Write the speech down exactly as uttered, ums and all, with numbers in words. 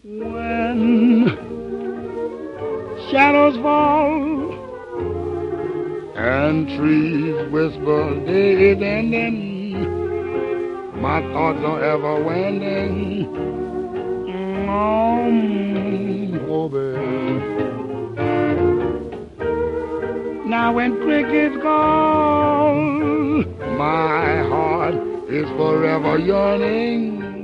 When shadows fall and trees whisper day is ending, my thoughts are ever wending on over. Now when crickets call, my heart is forever yearning